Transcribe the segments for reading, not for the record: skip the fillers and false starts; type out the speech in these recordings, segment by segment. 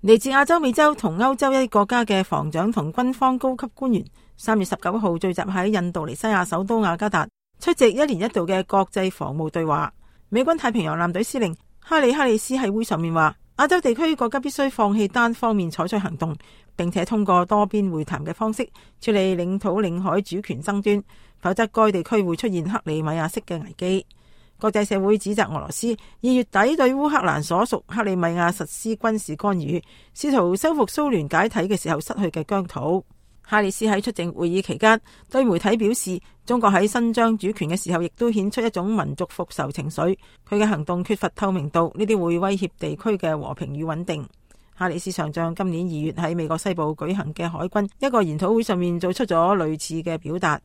嚟自亞洲、美洲同歐洲一啲國家嘅防長同軍方高級官員3月19號聚集喺印度尼西亞首都雅加達，出席一年一度嘅國際防務對話。美軍太平洋艦隊司令哈里斯喺會上面話，亞洲地區國家必須放棄單方面採取行動，並且通過多邊會談嘅方式處理領土領海主權爭端，否則該地區會出現克里米亞式嘅危機。國際社會指責俄羅斯2月底對烏克蘭所屬克里米亞實施軍事干預，試圖收復蘇聯解體嘅時候失去嘅疆土。哈里斯喺出席會議期間對媒體表示，中國喺伸張主權嘅時候亦都顯出一種民族復仇情緒，佢嘅行動缺乏透明度，呢啲會威脅地區嘅和平與穩定。哈里斯上將今年2月喺美國西部舉行嘅海軍一個研討會上面做出咗類似嘅表達。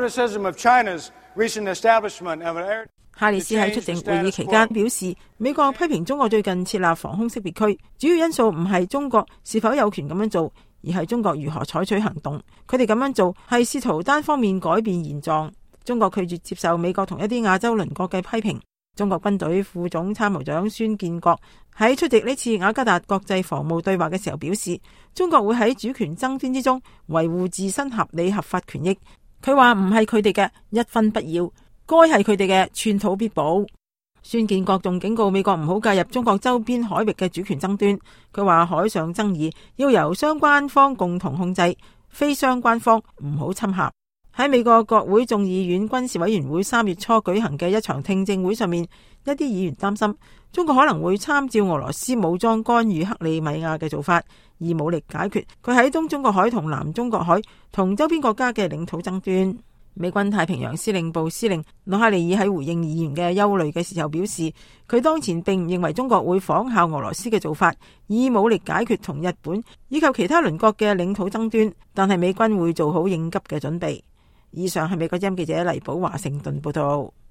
哈里斯喺出席會議期間表示，美國批評中國最近設立防空識別區，主要因素唔係中國是否有權咁樣做，而係中國如何採取行動。佢哋咁樣做係試圖單方面改變現狀。中國拒絕接受美國同一啲亞洲鄰國嘅批評。中國軍隊副總參謀長孫建國喺出席呢次雅加達國際防務對話嘅時候表示，中國會喺主權爭端之中維護自身合理合法權益。佢話唔係佢哋嘅一分不要，該係佢哋嘅寸土必保。孫建國仲警告美國唔好介入中國周邊海域嘅主權爭端。佢話海上爭議要由相關方共同控制，非相關方唔好侵襲。喺美國國會眾議院軍事委員會3月初舉行嘅一場聽證會上面，一啲議員擔心中國可能會參照俄羅斯武裝干預克里米亞嘅做法，以武力解決佢喺東中國海同南中國海同周邊國家嘅領土爭端。美軍太平洋司令部司令諾哈利爾喺回應議員嘅憂慮嘅時候表示，佢當前並唔認為中國會仿效俄羅斯嘅做法，以武力解決同日本以及其他鄰國嘅領土爭端，但係美軍會做好應急嘅準備。以上係美國之音記者黎寶華盛頓報道。